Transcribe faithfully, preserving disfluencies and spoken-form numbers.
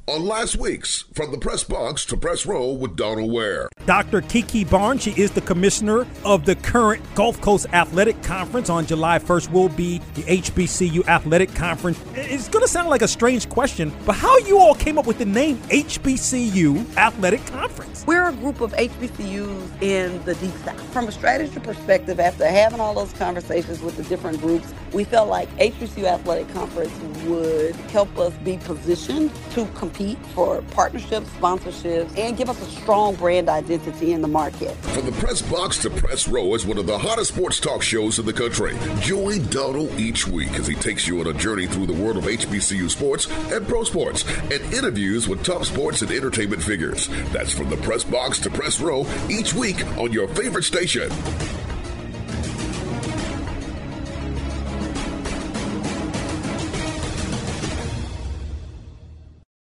on last week's From the Press Box to Press Row with Donald Ware. Doctor Kiki Barnes, she is the commissioner of the current Gulf Coast Athletic Conference. On July first will be the H B C U Athletic Conference. It's going to sound like a strange question, but how you all came up with the name H B C U Athletic Conference? We're a group of H B C Us in the Deep South. From a strategy perspective, after having all those conversations with the different groups, we felt like H B C U Athletic Conference would help us be positioned to compete for partnerships, sponsorships, and give us a strong brand identity in the market. From the Press Box to Press Row is one of the hottest sports talk shows in the country. Join Donald each week as he takes you on a journey through the world of H B C U sports and pro sports and interviews with top sports and entertainment figures. That's From the Press Box to Press Row each week on your favorite station.